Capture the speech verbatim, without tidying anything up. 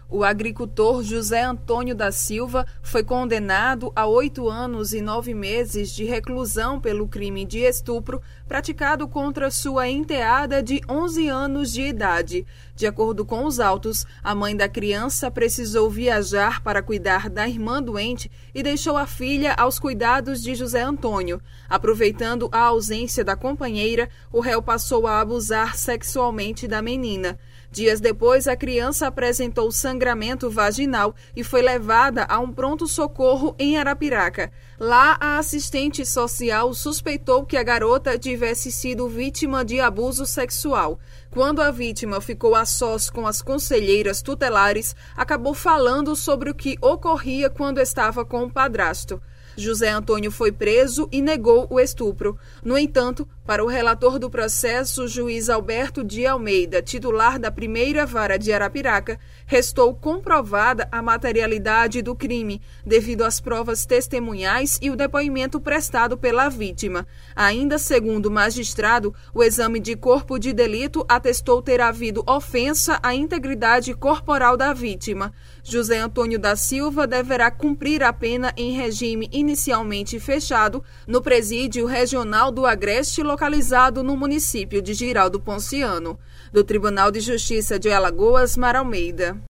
O agricultor José Antônio da Silva foi condenado a oito anos e nove meses de reclusão pelo crime de estupro praticado contra sua enteada de onze anos de idade. De acordo com os autos, a mãe da criança precisou viajar para cuidar da irmã doente e deixou a filha aos cuidados de José Antônio. Aproveitando a ausência da companheira, o réu passou a abusar sexualmente da menina. Dias depois, a criança apresentou sangramento vaginal e foi levada a um pronto-socorro em Arapiraca. Lá, a assistente social suspeitou que a garota tivesse sido vítima de abuso sexual. Quando a vítima ficou a sós com as conselheiras tutelares, acabou falando sobre o que ocorria quando estava com o padrasto. José Antônio foi preso e negou o estupro. No entanto, para o relator do processo, juiz Alberto de Almeida, titular da primeira vara de Arapiraca, restou comprovada a materialidade do crime, devido às provas testemunhais e o depoimento prestado pela vítima. Ainda segundo o magistrado, o exame de corpo de delito atestou ter havido ofensa à integridade corporal da vítima. José Antônio da Silva deverá cumprir a pena em regime inicialmente fechado no Presídio Regional do Agreste, localizado no município de Girau do Ponciano. Do Tribunal de Justiça de Alagoas, Mara Almeida.